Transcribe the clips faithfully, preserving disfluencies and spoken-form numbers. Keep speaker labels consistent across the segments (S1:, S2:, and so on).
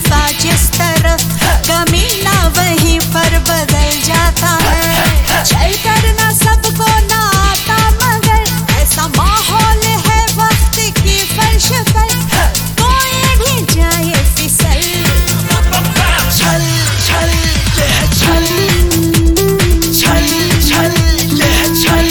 S1: दफा जिस तरफ कमीना वहीं पर बदल जाता है। चल करना सबको ना आता मगर ऐसा माहौल है वक्त की फर्श पर कोई भी जाए फिसल।
S2: छल छल यह छल छल छल यह छल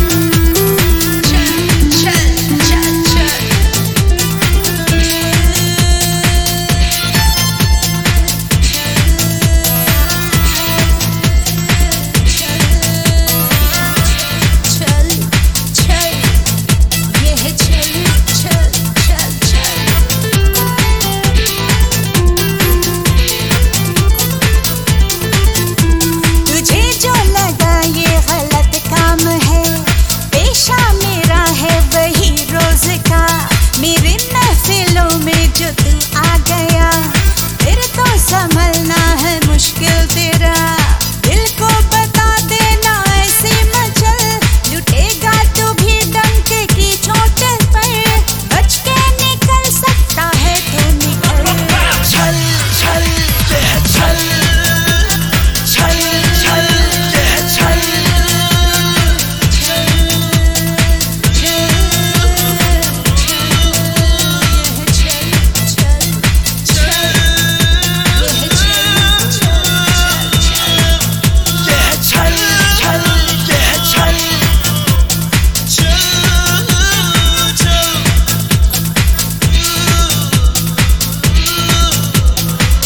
S1: जो तू आ गया फिर तो संभलना है मुश्किल तेरा। दिल को बता देना ऐसे मचल लुटेगा तू भी डंके की चोट पर बच के निकल सकता है तो निकल।
S2: छल छल यह छल छल छल यह छल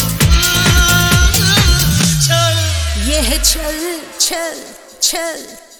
S1: यह चल चल चल।